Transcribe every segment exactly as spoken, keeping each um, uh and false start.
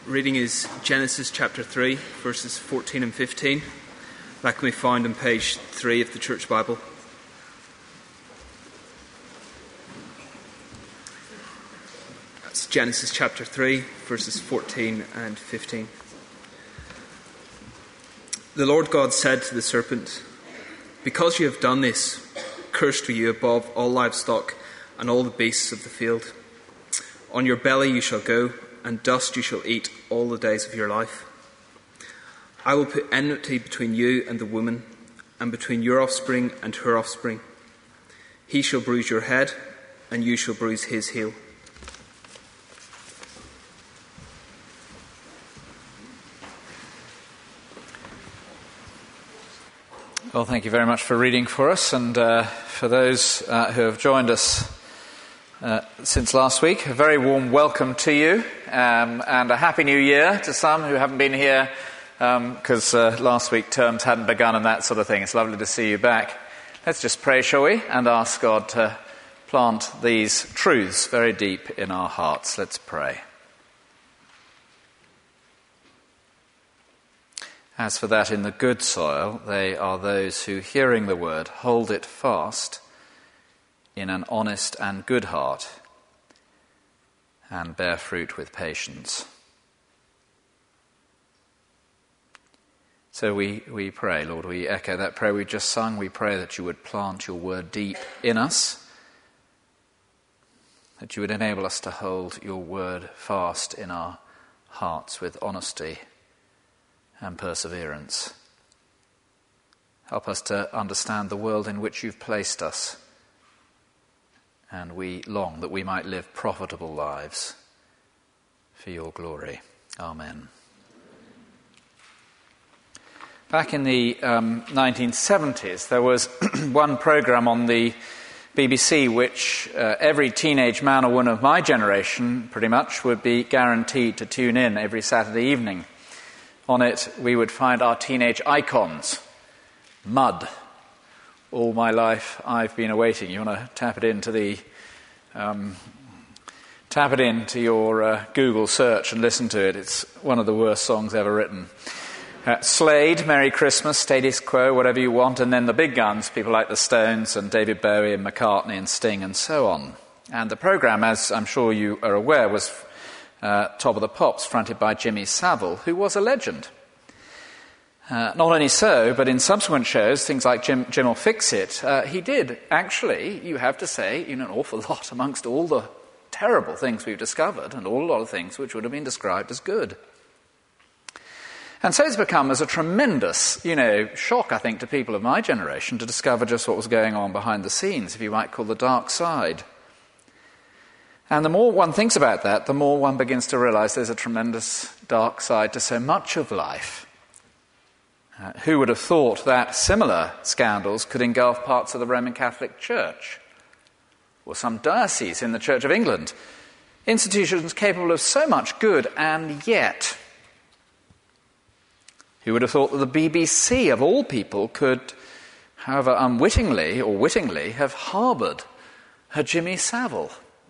reading is Genesis chapter three, verses fourteen and fifteen. That can be found on page three of the Church Bible. That's Genesis chapter three, verses fourteen and fifteen. The Lord God said to the serpent, "Because you have done this, cursed are you above all livestock and all the beasts of the field. On your belly you shall go, and dust you shall eat all the days of your life. I will put enmity between you and the woman, and between your offspring and her offspring. He shall bruise your head, and you shall bruise his heel." Well, thank you very much for reading for us, and uh, for those uh, who have joined us uh, since last week, a very warm welcome to you, um, and a happy new year to some who haven't been here because um, uh, last week terms hadn't begun and that sort of thing. It's lovely to see you back. Let's just pray, shall we, and ask God to plant these truths very deep in our hearts. Let's pray. As for that in the good soil, they are those who, hearing the word, hold it fast in an honest and good heart and bear fruit with patience. So we, we pray, Lord, we echo that prayer we just sung. We pray that you would plant your word deep in us, that you would enable us to hold your word fast in our hearts with honesty and perseverance. Help us to understand the world in which you've placed us, and we long that we might live profitable lives for your glory. Amen. Back in the um, nineteen seventies, there was one programme on the B B C which uh, every teenage man or woman of my generation pretty much would be guaranteed to tune in every Saturday evening. On it, we would find our teenage icons. Mud. All my life I've been awaiting. You want to tap it into the, um, tap it into your uh, Google search and listen to it. It's one of the worst songs ever written. Uh, Slade, Merry Christmas, Status Quo, whatever you want, and then the big guns, people like the Stones and David Bowie and McCartney and Sting and so on. And the programme, as I'm sure you are aware, was Uh, Top of the Pops, fronted by Jimmy Savile, who was a legend. Uh, not only so, but in subsequent shows, things like Jim, Jim'll Fix It, uh, he did actually, you have to say, you know, an awful lot amongst all the terrible things we've discovered, and all a lot of things which would have been described as good. And so it's become as a tremendous, you know, shock, I think, to people of my generation to discover just what was going on behind the scenes, if you might call the dark side. And the more one thinks about that, the more one begins to realise there's a tremendous dark side to so much of life. Uh, who would have thought that similar scandals could engulf parts of the Roman Catholic Church, or some dioceses in the Church of England? Institutions capable of so much good, and yet, who would have thought that the B B C, of all people, could, however unwittingly or wittingly, have harboured a Jimmy Savile?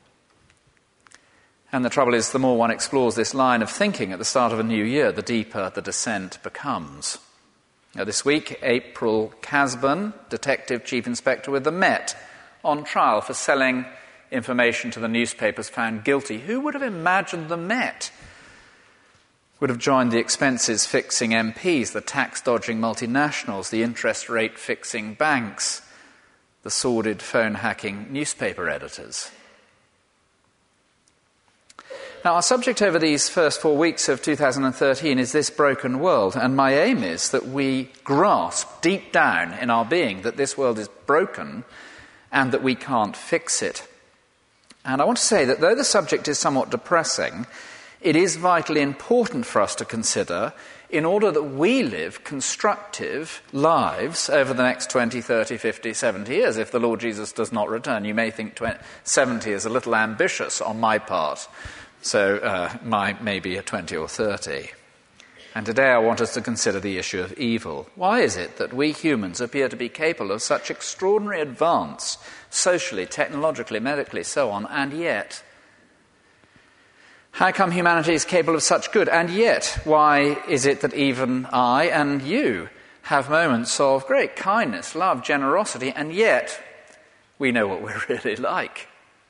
And the trouble is, the more one explores this line of thinking at the start of a new year, the deeper the descent becomes. Now, this week, April Casburn, Detective Chief Inspector with the Met, on trial for selling information to the newspapers, found guilty. Who would have imagined the Met would have joined the expenses-fixing M Ps, the tax-dodging multinationals, the interest-rate-fixing banks, the sordid phone-hacking newspaper editors? Now, our subject over these first four weeks of two thousand thirteen is this broken world, and my aim is that we grasp deep down in our being that this world is broken and that we can't fix it. And I want to say that though the subject is somewhat depressing, it is vitally important for us to consider in order that we live constructive lives over the next twenty, thirty, fifty, seventy years. If the Lord Jesus does not return, you may think seventy is a little ambitious on my part. So uh, my maybe a twenty or thirty. And today I want us to consider the issue of evil. Why is it that we humans appear to be capable of such extraordinary advance, socially, technologically, medically, so on, and yet How come humanity is capable of such good? And yet, why is it that even I and you have moments of great kindness, love, generosity, and yet we know what we're really like?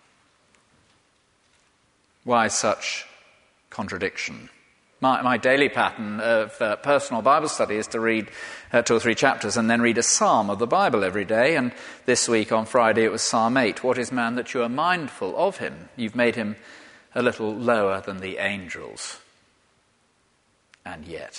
Why such contradiction? My, my daily pattern of uh, personal Bible study is to read uh, two or three chapters and then read a psalm of the Bible every day. And this week on Friday it was Psalm eight. What is man that you are mindful of him? You've made him a little lower than the angels. And yet.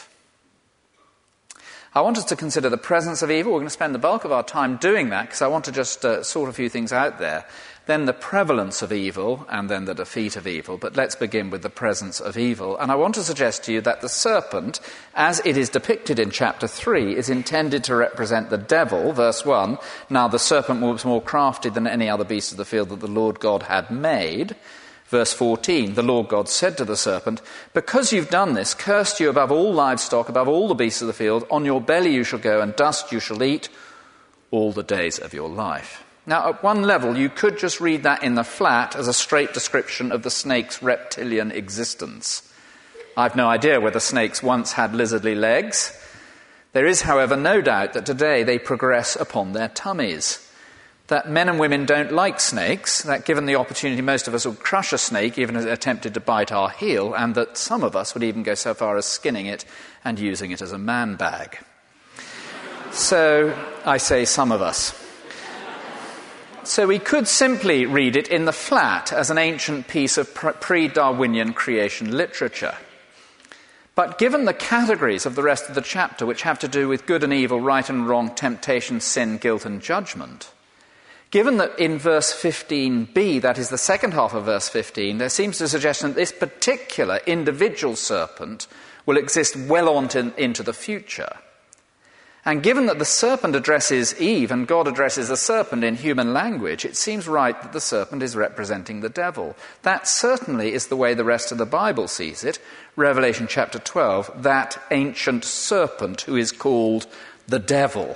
I want us to consider the presence of evil. We're going to spend the bulk of our time doing that because I want to just uh, sort a few things out there. Then the prevalence of evil, and then the defeat of evil. But let's begin with the presence of evil. And I want to suggest to you that the serpent, as it is depicted in chapter three, is intended to represent the devil, verse one. Now the serpent was more crafty than any other beast of the field that the Lord God had made. Verse fourteen, the Lord God said to the serpent, because you've done this, cursed you above all livestock, above all the beasts of the field, on your belly you shall go, and dust you shall eat all the days of your life. Now, at one level, you could just read that in the flat as a straight description of the snake's reptilian existence. I've no idea whether snakes once had lizardly legs. There is, however, no doubt that today they progress upon their tummies. That men and women don't like snakes, that given the opportunity most of us would crush a snake even as it attempted to bite our heel, and that some of us would even go so far as skinning it and using it as a man bag. So, I say some of us. So we could simply read it in the flat as an ancient piece of pre-Darwinian creation literature. But given the categories of the rest of the chapter, which have to do with good and evil, right and wrong, temptation, sin, guilt and judgment, given that in verse fifteen b, that is the second half of verse fifteen, there seems to suggest that this particular individual serpent will exist well on to, into the future. And given that the serpent addresses Eve and God addresses the serpent in human language, it seems right that the serpent is representing the devil. That certainly is the way the rest of the Bible sees it. Revelation chapter twelve, that ancient serpent who is called the devil.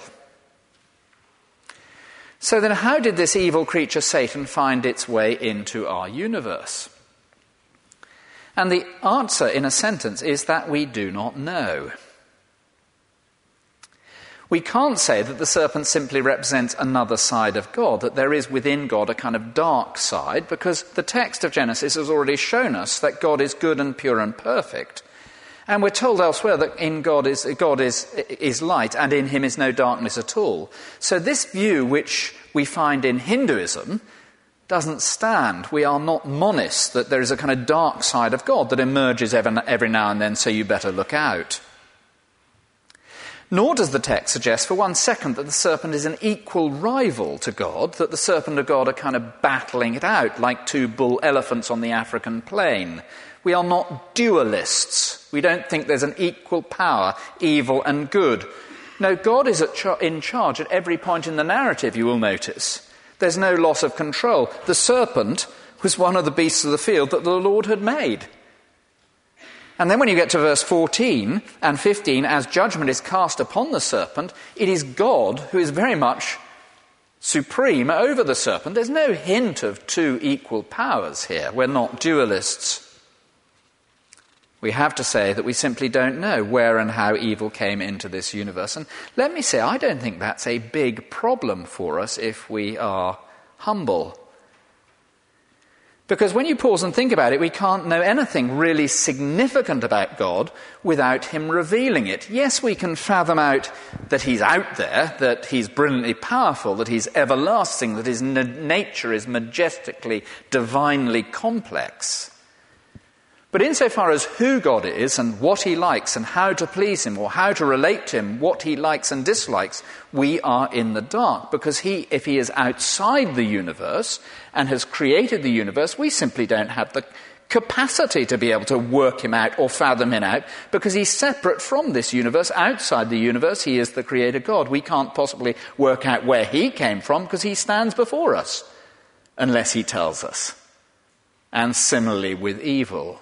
So then how did this evil creature Satan find its way into our universe? And the answer in a sentence is that we do not know. We can't say that the serpent simply represents another side of God, that there is within God a kind of dark side, because the text of Genesis has already shown us that God is good and pure and perfect. And we're told elsewhere that in God is God is, is light, and in him is no darkness at all. So this view, which we find in Hinduism, doesn't stand. We are not monists, that there is a kind of dark side of God that emerges every, every now and then, so you better look out. Nor does the text suggest for one second that the serpent is an equal rival to God, that the serpent and God are kind of battling it out like two bull elephants on the African plain. We are not dualists. We don't think there's an equal power, evil and good. No, God is at char- in charge at every point in the narrative, you will notice. There's no loss of control. The serpent was one of the beasts of the field that the Lord had made. And then when you get to verse fourteen and fifteen, as judgment is cast upon the serpent, it is God who is very much supreme over the serpent. There's no hint of two equal powers here. We're not dualists. We have to say that we simply don't know where and how evil came into this universe. And let me say, I don't think that's a big problem for us if we are humble. Because when you pause and think about it, we can't know anything really significant about God without him revealing it. Yes, we can fathom out that he's out there, that he's brilliantly powerful, that he's everlasting, that his n- nature is majestically, divinely complex. But insofar as who God is and what he likes and how to please him or how to relate to him, what he likes and dislikes, we are in the dark. Because he, if he is outside the universe and has created the universe, we simply don't have the capacity to be able to work him out or fathom him out, because he's separate from this universe. Outside the universe, he is the creator God. We can't possibly work out where he came from because he stands before us, unless he tells us. And similarly with evil.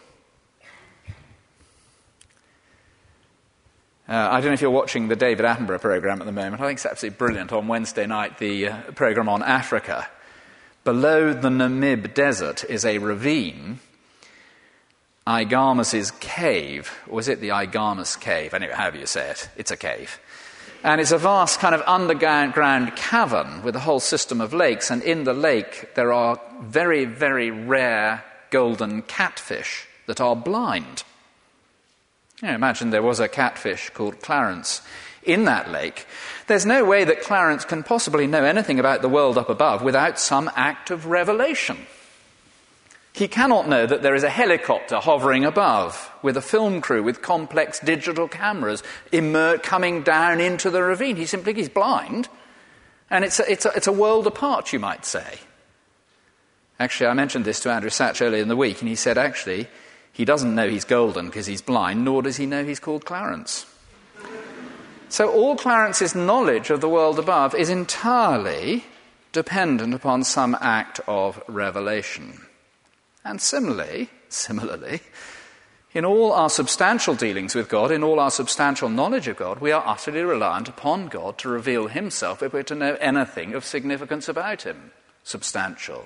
Uh, I don't know if you're watching the David Attenborough programme at the moment. I think it's absolutely brilliant. On Wednesday night, the uh, programme on Africa. Below the Namib Desert is a ravine Igarmus's cave. Or is it the Igarmus cave? Anyway, however you say it, it's a cave. And it's a vast kind of underground cavern with a whole system of lakes, and in the lake there are very, very rare golden catfish that are blind. You know, imagine there was a catfish called Clarence in that lake. There's no way that Clarence can possibly know anything about the world up above without some act of revelation. He cannot know that there is a helicopter hovering above with a film crew with complex digital cameras immer- coming down into the ravine. He simply he's blind, and it's a, it's, a, it's a world apart, you might say. Actually, I mentioned this to Andrew Satch earlier in the week, and he said, actually, he doesn't know he's golden because he's blind, nor does he know he's called Clarence. So all Clarence's knowledge of the world above is entirely dependent upon some act of revelation. And similarly, similarly, in all our substantial dealings with God, in all our substantial knowledge of God, we are utterly reliant upon God to reveal himself if we're to know anything of significance about him, substantial.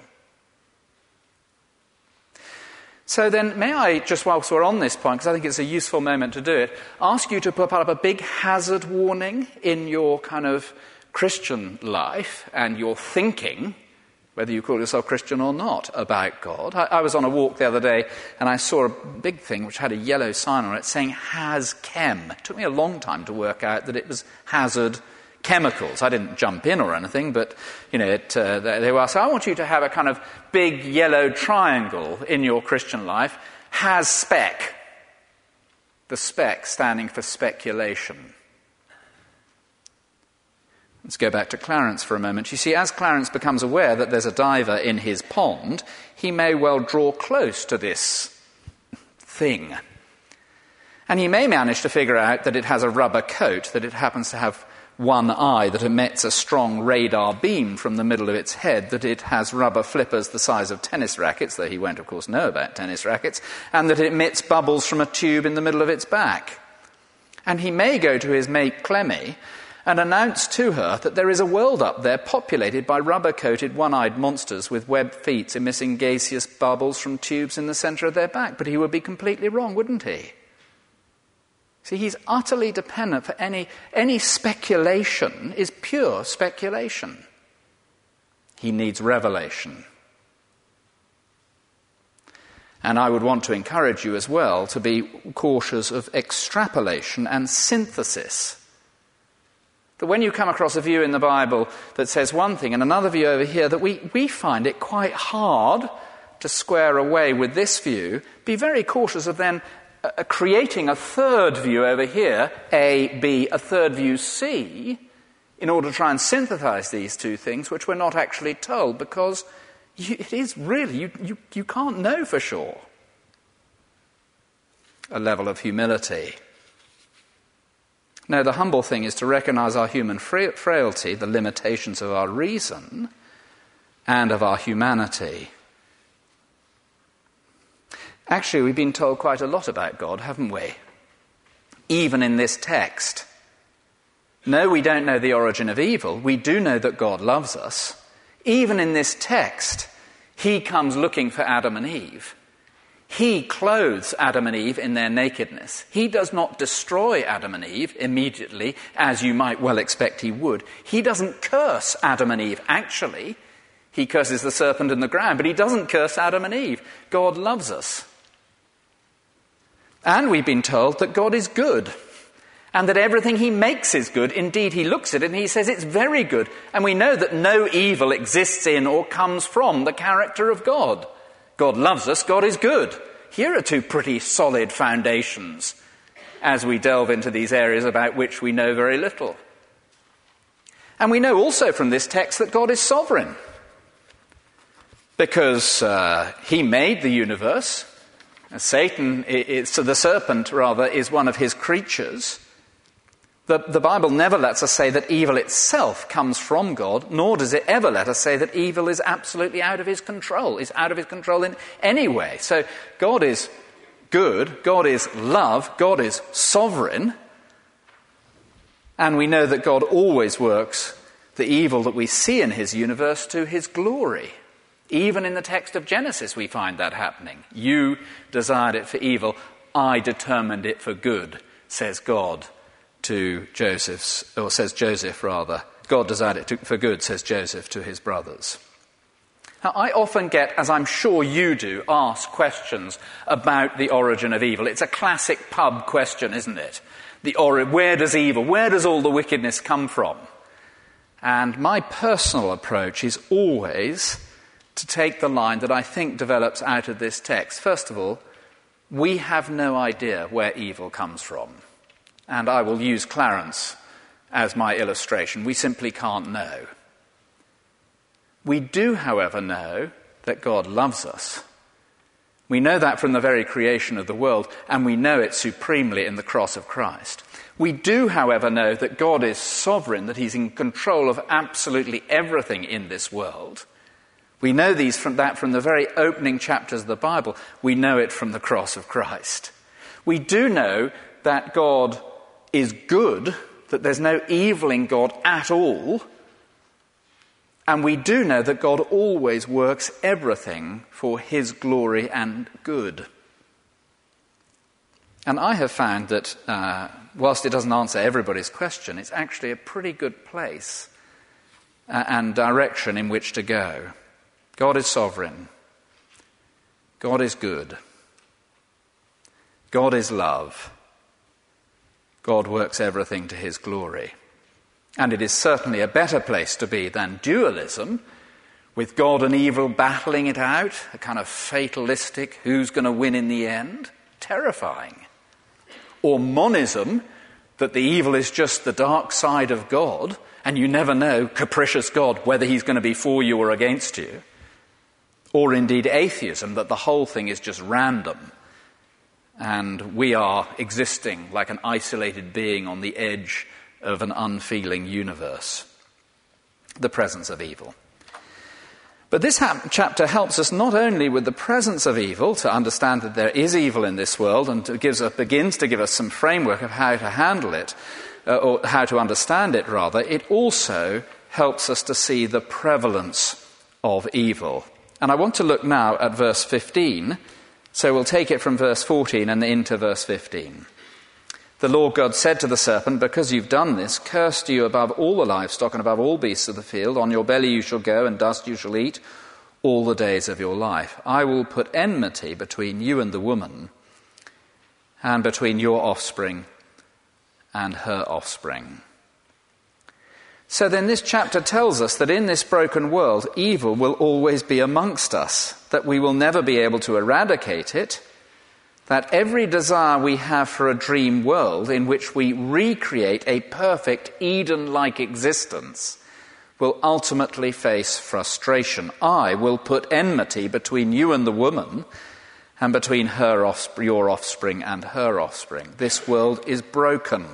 So then, may I, just whilst we're on this point, because I think it's a useful moment to do it, ask you to put up a big hazard warning in your kind of Christian life and your thinking, whether you call yourself Christian or not, about God. I, I was on a walk the other day and I saw a big thing which had a yellow sign on it saying Has Chem. It took me a long time to work out that it was hazard chemicals. I didn't jump in or anything, but, you know, it, uh, they were so I want you to have a kind of big yellow triangle in your Christian life. Has spec. The spec standing for speculation. Let's go back to Clarence for a moment. You see, as Clarence becomes aware that there's a diver in his pond, he may well draw close to this thing. And he may manage to figure out that it has a rubber coat, that it happens to have one eye that emits a strong radar beam from the middle of its head, that it has rubber flippers the size of tennis rackets, though he won't, of course, know about tennis rackets, and that it emits bubbles from a tube in the middle of its back. And he may go to his mate Clemmy and announce to her that there is a world up there populated by rubber-coated one-eyed monsters with webbed feet emitting gaseous bubbles from tubes in the centre of their back. But he would be completely wrong, wouldn't he? See, he's utterly dependent for any, any speculation is pure speculation. He needs revelation. And I would want to encourage you as well to be cautious of extrapolation and synthesis. That when you come across a view in the Bible that says one thing and another view over here, that we, we find it quite hard to square away with this view, be very cautious of then uh, creating a third view over here, A, B, a third view, C, in order to try and synthesize these two things, which we're not actually told, because you, it is really, you, you, you can't know for sure. A level of humility. No, the humble thing is to recognize our human fra- frailty, the limitations of our reason, and of our humanity. Actually, we've been told quite a lot about God, haven't we? Even in this text. No, we don't know the origin of evil. We do know that God loves us. Even in this text, he comes looking for Adam and Eve. He clothes Adam and Eve in their nakedness. He does not destroy Adam and Eve immediately, as you might well expect he would. He doesn't curse Adam and Eve, actually. He curses the serpent and the ground, but he doesn't curse Adam and Eve. God loves us. And we've been told that God is good, and that everything he makes is good. Indeed, he looks at it and he says it's very good. And we know that no evil exists in or comes from the character of God. God loves us, God is good. Here are two pretty solid foundations as we delve into these areas about which we know very little. And we know also from this text that God is sovereign, because uh, he made the universe. Satan, is, the serpent rather, is one of his creatures. The, the Bible never lets us say that evil itself comes from God, nor does it ever let us say that evil is absolutely out of his control, is out of his control in any way. So God is good, God is love, God is sovereign, and we know that God always works the evil that we see in his universe to his glory. Even in the text of Genesis we find that happening. You desired it for evil, I determined it for good, says God to Joseph's, or says Joseph rather. God desired it to, for good, says Joseph to his brothers. Now, I often get, as I'm sure you do, asked questions about the origin of evil. It's a classic pub question, isn't it? The ori- where does evil, where does all the wickedness come from? And my personal approach is always to take the line that I think develops out of this text. First of all, we have no idea where evil comes from. And I will use Clarence as my illustration. We simply can't know. We do, however, know that God loves us. We know that from the very creation of the world, and we know it supremely in the cross of Christ. We do, however, know that God is sovereign, that he's in control of absolutely everything in this world. We know these from that from the very opening chapters of the Bible. We know it from the cross of Christ. We do know that God is good, that there's no evil in God at all. And we do know that God always works everything for his glory and good. And I have found that, uh, whilst it doesn't answer everybody's question, it's actually a pretty good place uh, and direction in which to go. God is sovereign. God is good. God is love. God works everything to his glory. And it is certainly a better place to be than dualism, with God and evil battling it out, a kind of fatalistic, who's going to win in the end? Terrifying. Or monism, that the evil is just the dark side of God, and you never know, capricious God, whether he's going to be for you or against you. Or indeed atheism, that the whole thing is just random, and we are existing like an isolated being on the edge of an unfeeling universe, the presence of evil. But this ha- chapter helps us not only with the presence of evil, to understand that there is evil in this world, and to gives us, begins to give us some framework of how to handle it, uh, or how to understand it rather, it also helps us to see the prevalence of evil. And I want to look now at verse fifteen, so we'll take it from verse fourteen and into verse fifteen. The Lord God said to the serpent, because you've done this, cursed are you above all the livestock and above all beasts of the field. On your belly you shall go, and dust you shall eat all the days of your life. I will put enmity between you and the woman, and between your offspring and her offspring. So then this chapter tells us that in this broken world, evil will always be amongst us, that we will never be able to eradicate it, that every desire we have for a dream world in which we recreate a perfect Eden-like existence will ultimately face frustration. I will put enmity between you and the woman, and between her offspring, your offspring and her offspring. This world is broken.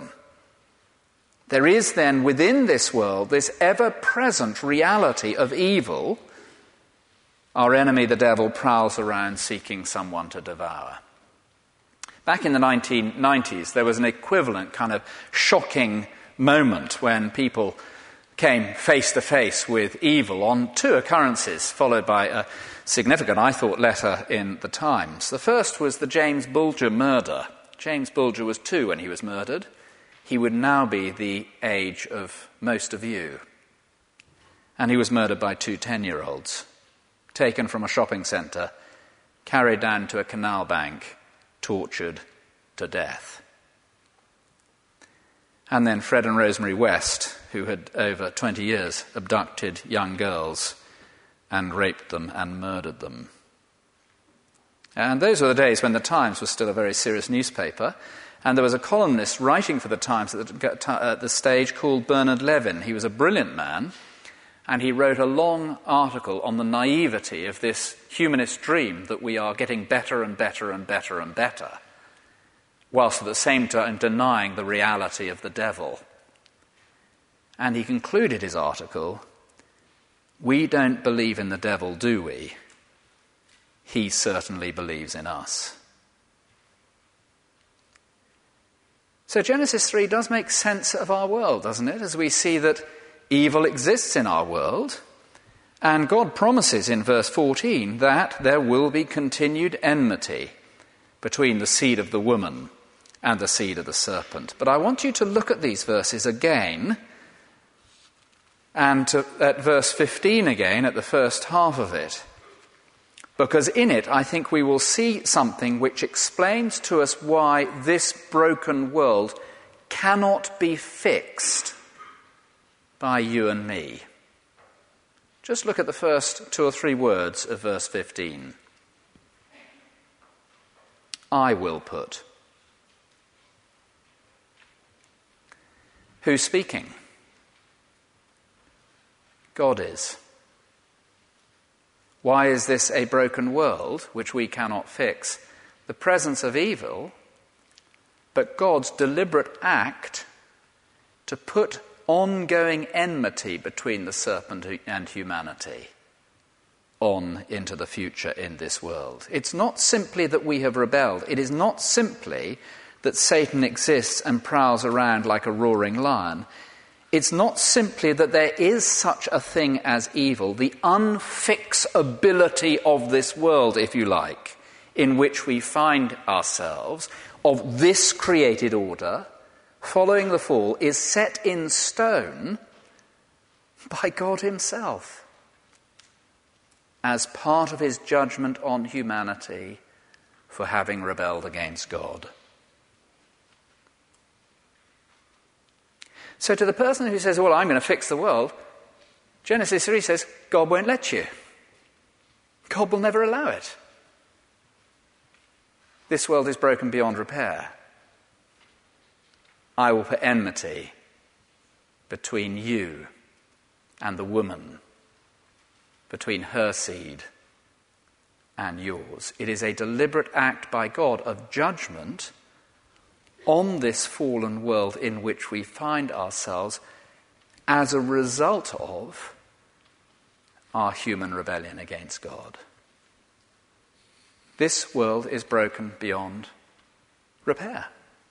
There is then within this world this ever-present reality of evil. Our enemy, the devil, prowls around seeking someone to devour. Back in the nineteen nineties, there was an equivalent kind of shocking moment when people came face to face with evil on two occurrences, followed by a significant, I thought, letter in the Times. The first was the James Bulger murder. James Bulger was two when he was murdered. He would now be the age of most of you. And he was murdered by two ten-year-olds, taken from a shopping centre, carried down to a canal bank, tortured to death. And then Fred and Rosemary West, who had over twenty years abducted young girls and raped them and murdered them. And those were the days when the Times was still a very serious newspaper, and there was a columnist writing for the Times at the, at the stage called Bernard Levin. He was a brilliant man, and he wrote a long article on the naivety of this humanist dream that we are getting better and better and better and better, whilst at the same time denying the reality of the devil. And he concluded his article, "We don't believe in the devil, do we? He certainly believes in us." So Genesis three does make sense of our world, doesn't it? As we see that evil exists in our world, And God promises in verse fourteen that there will be continued enmity between the seed of the woman and the seed of the serpent. But I want you to look at these verses again, and to, at verse fifteen again, at the first half of it, because in it I think we will see something which explains to us why this broken world cannot be fixed by you and me. Just look at the first two or three words of verse fifteen. I will put. Who's speaking? God is. Why is this a broken world which we cannot fix? The presence of evil, but God's deliberate act to put ongoing enmity between the serpent and humanity on into the future in this world. It's not simply that we have rebelled. It is not simply that Satan exists and prowls around like a roaring lion. It's not simply that there is such a thing as evil, the unfixability of this world, if you like, in which we find ourselves, of this created order, following the fall, is set in stone by God himself as part of his judgment on humanity for having rebelled against God. So to the person who says, well, I'm going to fix the world, Genesis three says, God won't let you. God will never allow it. This world is broken beyond repair. I will put enmity between you and the woman, between her seed and yours. It is a deliberate act by God of judgment on this fallen world in which we find ourselves as a result of our human rebellion against God. This world is broken beyond repair.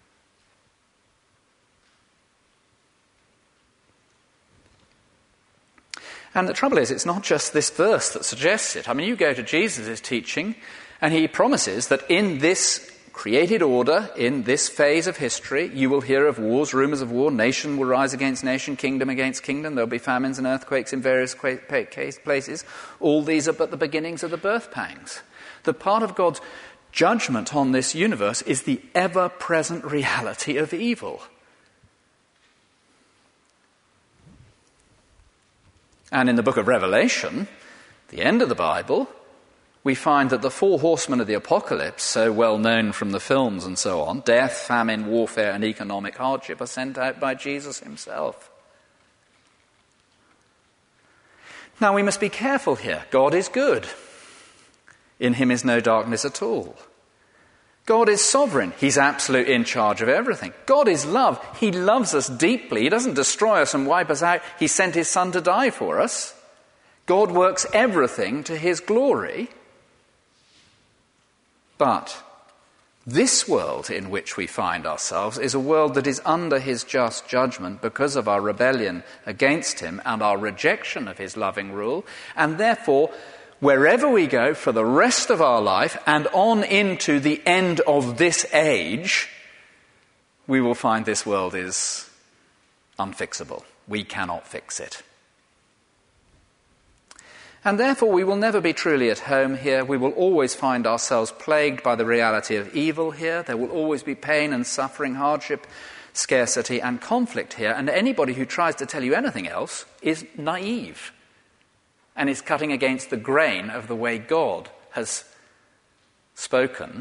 And the trouble is, it's not just this verse that suggests it. I mean, you go to Jesus' teaching, and he promises that in this created order, in this phase of history, you will hear of wars, rumours of war, nation will rise against nation, kingdom against kingdom, there'll be famines and earthquakes in various places. All these are but the beginnings of the birth pangs. The part of God's judgment on this universe is the ever-present reality of evil. And in the book of Revelation, the end of the Bible, we find that the four horsemen of the apocalypse, so well known from the films and so on, death, famine, warfare, and economic hardship, are sent out by Jesus himself. Now we must be careful here. God is good. In him is no darkness at all. God is sovereign. He's absolute in charge of everything. God is love. He loves us deeply. He doesn't destroy us and wipe us out. He sent his son to die for us. God works everything to his glory. But this world in which we find ourselves is a world that is under his just judgment because of our rebellion against him and our rejection of his loving rule, and therefore wherever we go for the rest of our life and on into the end of this age, we will find this world is unfixable. We cannot fix it. And therefore we will never be truly at home here. We will always find ourselves plagued by the reality of evil here. There will always be pain and suffering, hardship, scarcity and conflict here. And anybody who tries to tell you anything else is naive and is cutting against the grain of the way God has spoken.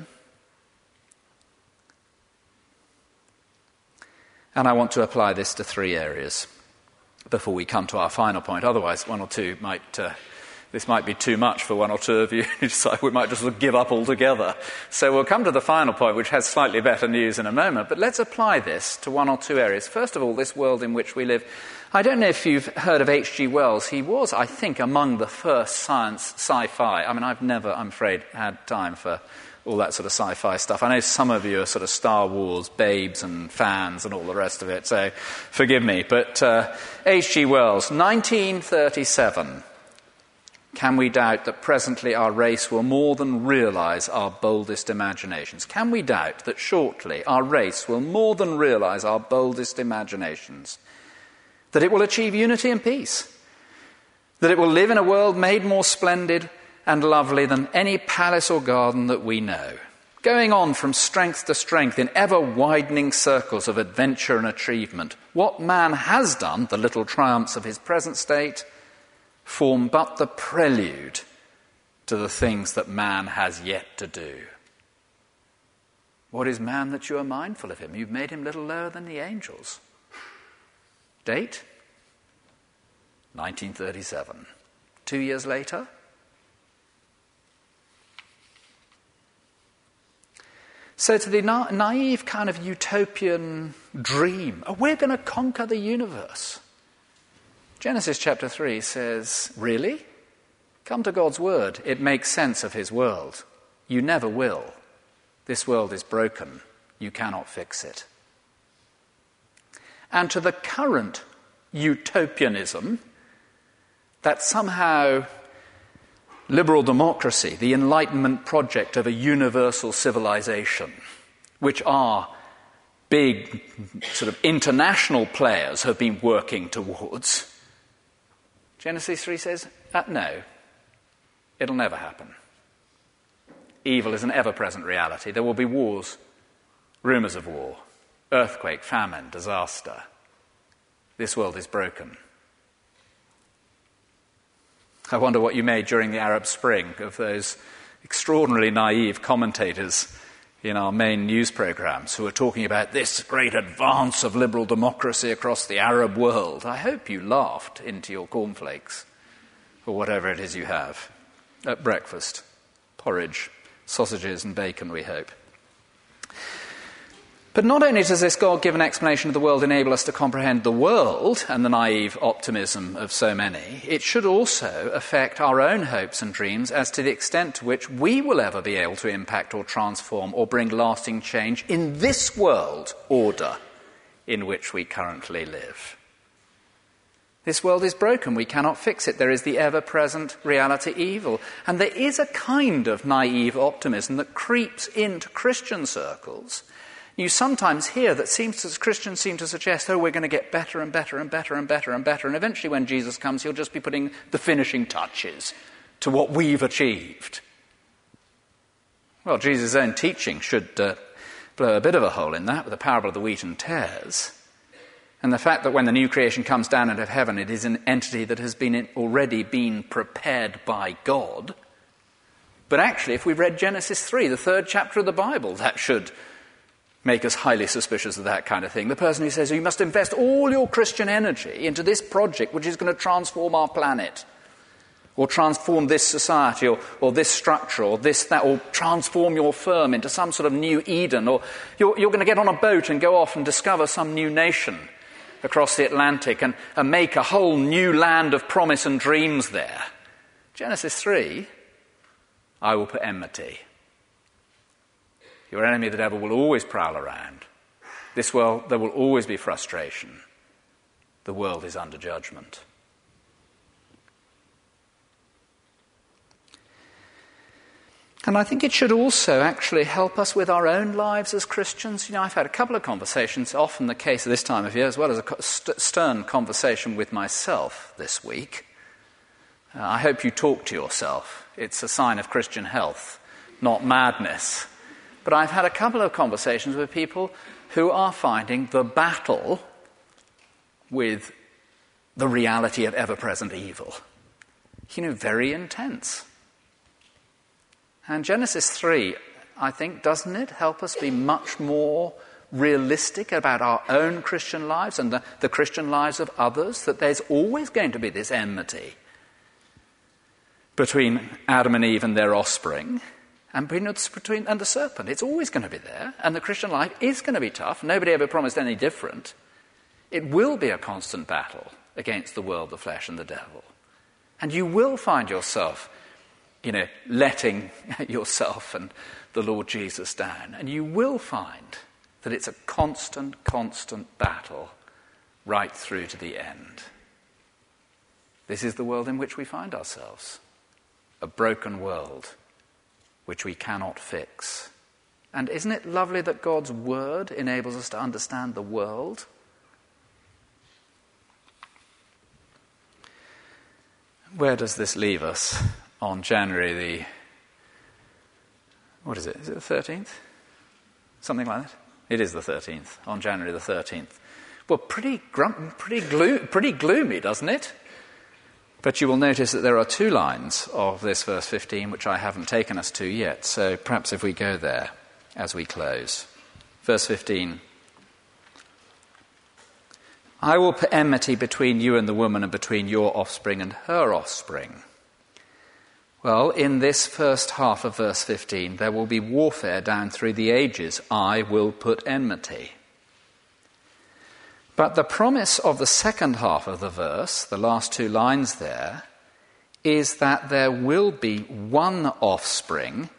And I want to apply this to three areas before we come to our final point. Otherwise, one or two might, uh, this might be too much for one or two of you. So we might just give up altogether. So we'll come to the final point, which has slightly better news in a moment. But let's apply this to one or two areas. First of all, this world in which we live. I don't know if you've heard of H G Wells. He was, I think, among the first science sci-fi. I mean, I've never, I'm afraid, had time for all that sort of sci-fi stuff. I know some of you are sort of Star Wars babes and fans and all the rest of it, so forgive me. But uh, H G Wells, nineteen thirty-seven, Can we doubt that presently our race will more than realize our boldest imaginations? Can we doubt that shortly our race will more than realize our boldest imaginations? That it will achieve unity and peace? That it will live in a world made more splendid and lovely than any palace or garden that we know, going on from strength to strength in ever-widening circles of adventure and achievement? What man has done, the little triumphs of his present state, form but the prelude to the things that man has yet to do. What is man that you are mindful of him? You've made him little lower than the angels. Date? nineteen thirty-seven. Two years later? So to the na- naive kind of utopian dream, oh, we're going to conquer the universe. Genesis chapter three says, really? Come to God's word. It makes sense of his world. You never will. This world is broken. You cannot fix it. And to the current utopianism, that somehow liberal democracy, the Enlightenment project of a universal civilization, which our big sort of international players have been working towards, Genesis three says, uh, no, it'll never happen. Evil is an ever-present reality. There will be wars, rumours of war, earthquake, famine, disaster. This world is broken. I wonder what you made during the Arab Spring of those extraordinarily naive commentators in our main news programmes who are talking about this great advance of liberal democracy across the Arab world. I hope you laughed into your cornflakes or whatever it is you have at breakfast. Porridge, sausages and bacon, we hope. But not only does this God-given explanation of the world enable us to comprehend the world and the naive optimism of so many, it should also affect our own hopes and dreams as to the extent to which we will ever be able to impact or transform or bring lasting change in this world order in which we currently live. This world is broken. We cannot fix it. There is the ever-present reality evil. And there is a kind of naive optimism that creeps into Christian circles. You sometimes hear that seems to, Christians seem to suggest, oh, we're going to get better and better and better and better and better, and eventually when Jesus comes, he'll just be putting the finishing touches to what we've achieved. Well, Jesus' own teaching should uh, blow a bit of a hole in that with the parable of the wheat and tares. And the fact that when the new creation comes down out of heaven, it is an entity that has been in, already been prepared by God. But actually, if we've read Genesis three, the third chapter of the Bible, that should make us highly suspicious of that kind of thing. The person who says, oh, you must invest all your Christian energy into this project which is going to transform our planet, or transform this society, or, or this structure, or this, that, or transform your firm into some sort of new Eden, or you're, you're going to get on a boat and go off and discover some new nation across the Atlantic and, and make a whole new land of promise and dreams there. Genesis three, I will put enmity. Your enemy, the devil, will always prowl around. This world, there will always be frustration. The world is under judgment. And I think it should also actually help us with our own lives as Christians. You know, I've had a couple of conversations, often the case at this time of year, as well as a st- stern conversation with myself this week. Uh, I hope you talk to yourself. It's a sign of Christian health, not madness. But I've had a couple of conversations with people who are finding the battle with the reality of ever-present evil, you know, very intense. And Genesis three, I think, doesn't it help us be much more realistic about our own Christian lives and the, the Christian lives of others, that there's always going to be this enmity between Adam and Eve and their offspring, and between and the serpent. It's always going to be there, and the Christian life is going to be tough. Nobody ever promised any different. It will be a constant battle against the world, the flesh, and the devil. And you will find yourself, you know, letting yourself and the Lord Jesus down. And you will find that it's a constant, constant battle right through to the end. This is the world in which we find ourselves. a broken world which we cannot fix. And isn't it lovely that God's word enables us to understand the world? Where does this leave us on January the, what is it, is it the thirteenth? Something like that? It is the thirteenth, on January the thirteenth. Well, pretty, grum- pretty, glo- pretty gloomy, doesn't it? But you will notice that there are two lines of this verse fifteen which I haven't taken us to yet, so perhaps if we go there as we close. Verse fifteen. I will put enmity between you and the woman, and between your offspring and her offspring. Well, in this first half of verse fifteen, there will be warfare down through the ages. I will put enmity. But the promise of the second half of the verse, the last two lines there, is that there will be one offspring,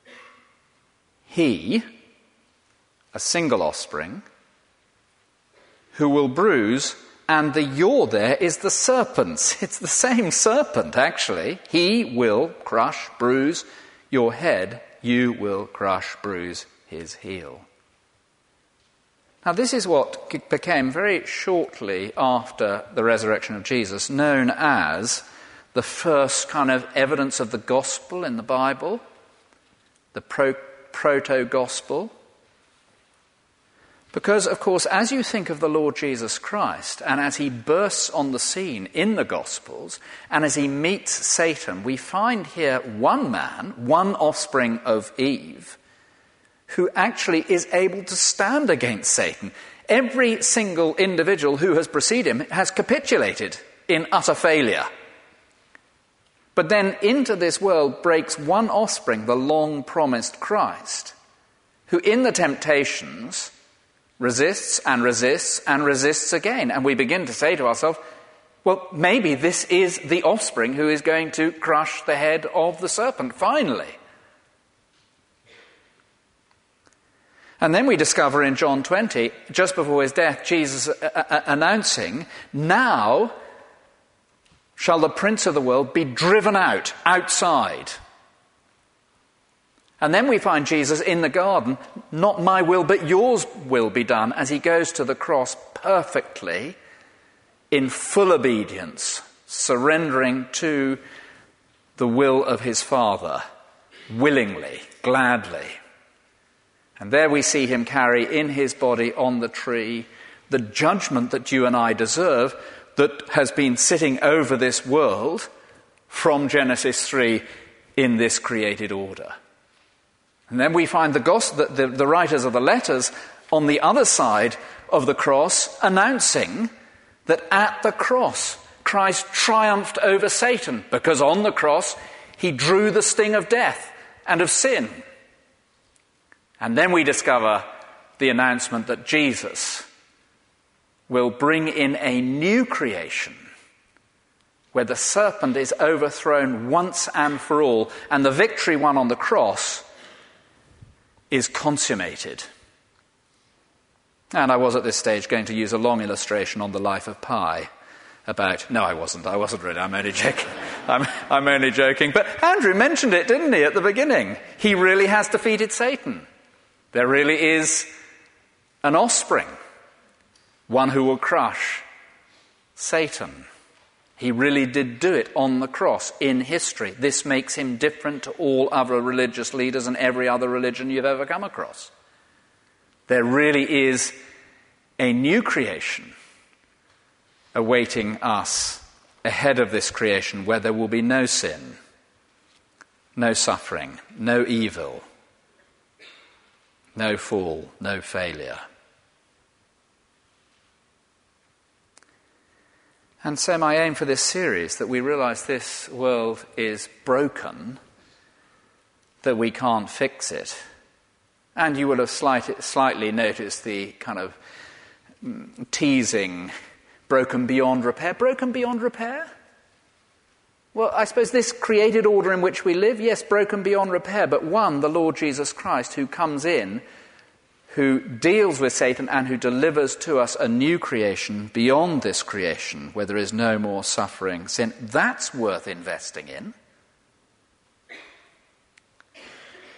he, a single offspring, who will bruise, and the yaw there is the serpent's. It's the same serpent, actually. He will crush, bruise your head. You will crush, bruise his heel. Now, this is what became very shortly after the resurrection of Jesus known as the first kind of evidence of the gospel in the Bible, the pro- proto-gospel. Because, of course, as you think of the Lord Jesus Christ, and as he bursts on the scene in the Gospels, and as he meets Satan, we find here one man, one offspring of Eve, who actually is able to stand against Satan. Every single individual who has preceded him has capitulated in utter failure. But then into this world breaks one offspring, the long-promised Christ, who in the temptations resists and resists and resists again. And we begin to say to ourselves, well, maybe this is the offspring who is going to crush the head of the serpent, finally. And then we discover in John twenty, just before his death, Jesus a- a- announcing, now shall the prince of the world be driven out, outside. And then we find Jesus in the garden, not my will but yours will be done, as he goes to the cross perfectly, in full obedience, surrendering to the will of his Father, willingly, gladly. And there we see him carry in his body on the tree the judgment that you and I deserve, that has been sitting over this world from Genesis three in this created order. And then we find the, gospel, the, the, the writers of the letters on the other side of the cross announcing that at the cross Christ triumphed over Satan, because on the cross he drew the sting of death and of sin. And then we discover the announcement that Jesus will bring in a new creation where the serpent is overthrown once and for all, and the victory won on the cross is consummated. And I was at this stage going to use a long illustration on the life of Pi about... No, I wasn't. I wasn't really. I'm only joking. I'm, I'm only joking. But Andrew mentioned it, didn't he, at the beginning? He really has defeated Satan. There really is an offspring, one who will crush Satan. He really did do it on the cross in history. This makes him different to all other religious leaders and every other religion you've ever come across. There really is a new creation awaiting us ahead of this creation, where there will be no sin, no suffering, no evil, no fall, no failure. And so my aim for this series, that we realise this world is broken, that we can't fix it. And you will have slight, slightly noticed the kind of mm, teasing, broken beyond repair. Broken beyond repair? Well, I suppose this created order in which we live, yes, broken beyond repair, but one, the Lord Jesus Christ, who comes in, who deals with Satan and who delivers to us a new creation beyond this creation, where there is no more suffering, sin. That's worth investing in.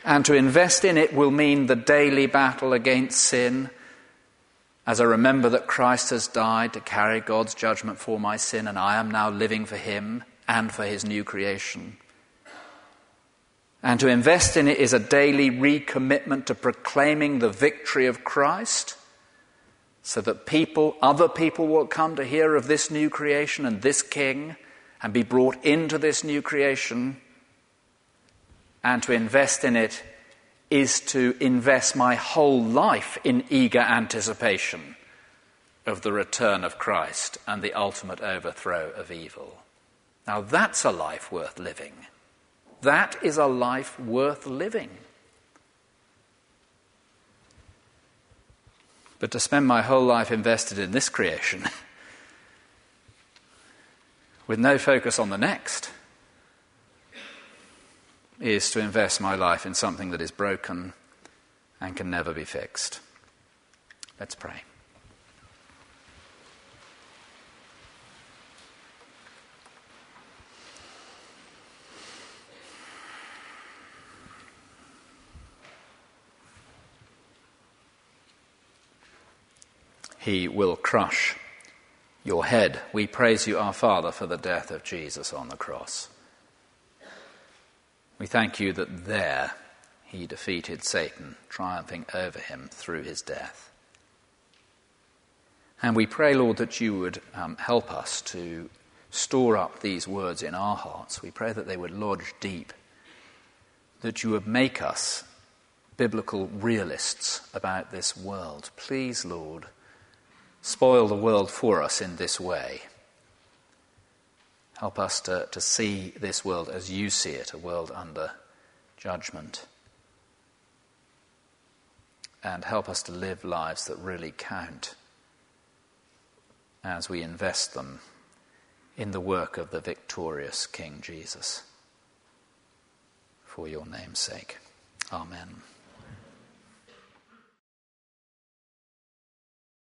And to invest in it will mean the daily battle against sin, as I remember that Christ has died to carry God's judgment for my sin, and I am now living for him and for his new creation. And to invest in it is a daily recommitment to proclaiming the victory of Christ, so that people, other people will come to hear of this new creation and this king and be brought into this new creation. And to invest in it is to invest my whole life in eager anticipation of the return of Christ and the ultimate overthrow of evil. Now that's a life worth living. That is a life worth living. But to spend my whole life invested in this creation with no focus on the next is to invest my life in something that is broken and can never be fixed. Let's pray. He will crush your head. We praise you, our Father, for the death of Jesus on the cross. We thank you that there he defeated Satan, triumphing over him through his death. And we pray, Lord, that you would um, help us to store up these words in our hearts. We pray that they would lodge deep, that you would make us biblical realists about this world. Please, Lord, spoil the world for us in this way. Help us to, to see this world as you see it, a world under judgment. And help us to live lives that really count as we invest them in the work of the victorious King Jesus. For your name's sake. Amen.